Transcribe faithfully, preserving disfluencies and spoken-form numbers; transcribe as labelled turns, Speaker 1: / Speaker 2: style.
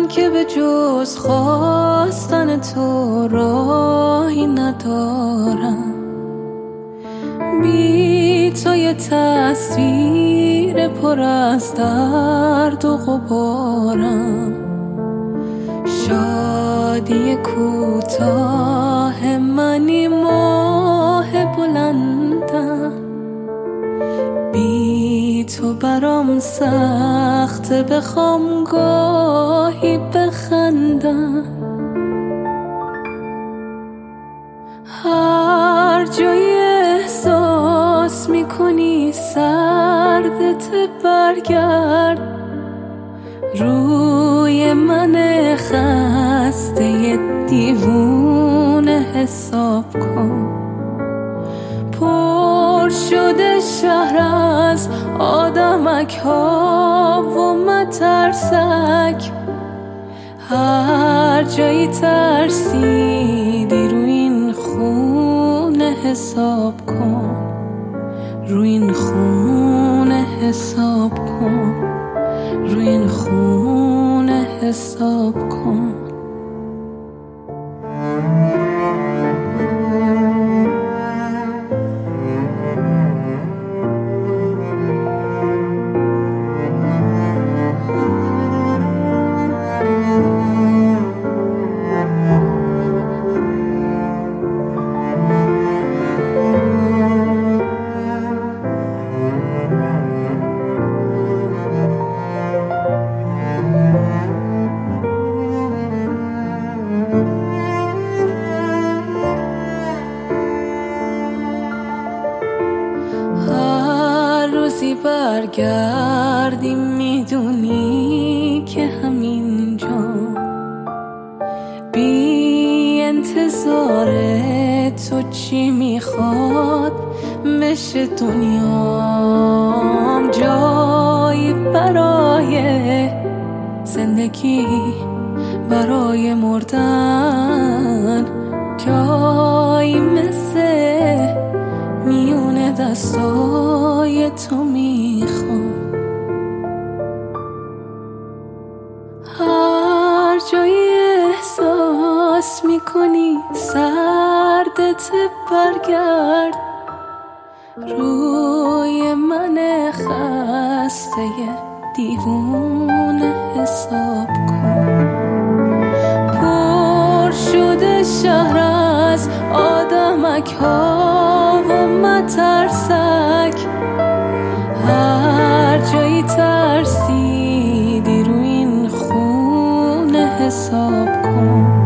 Speaker 1: که به جز خواستن تو راهی ندارم. بی تو یه تصویر پر از درد و غبارم. شادی کوتاه منی، ماه بلندم. بی تو برام سخته بخوام گاهی بخندم. هر جای احساس میکنی سردت برگرد، روی من خسته دیوونه حساب کن. پر شده شهر از آدمک ها و مترسک. هر جایی ترسیدی رو این خونه حساب کن، رو این خونه حساب کن، رو این خونه حساب کن. روزی برگردی میدونی که همینجا بی انتظار تو چی میخواد بشه دنیام. جایی برای زندگی، برای مردن، جایی مثل میونه دستای تو میخوام. هر جایی احساس میکنی سردت برگرد، روی من خسته دیوونه حساب کن. پر شده شهر از آدمک ها و مترسک. هر جایی ترسیدی رو این خونه حساب کن.